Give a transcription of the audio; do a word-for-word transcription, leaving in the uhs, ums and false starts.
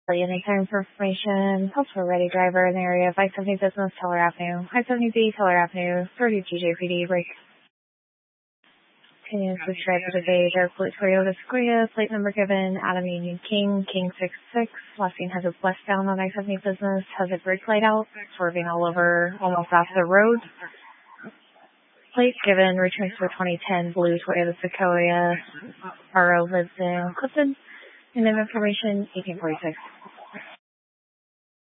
Anytime for information, helps for ready driver in the area of I seventy Business, Teller Avenue, I seventy B, Teller Avenue, thirty T J P D, break. Continues with driver today, Airport Toyota Sequoia, plate number given, Adam Union King, King six six, last seen has a westbound on I seventy Business, has a brake light out, swerving all over, almost off the road. Plate given, returns for twenty ten blue Toyota Sequoia, R O lives in Clifton, and then information eighteen forty-six.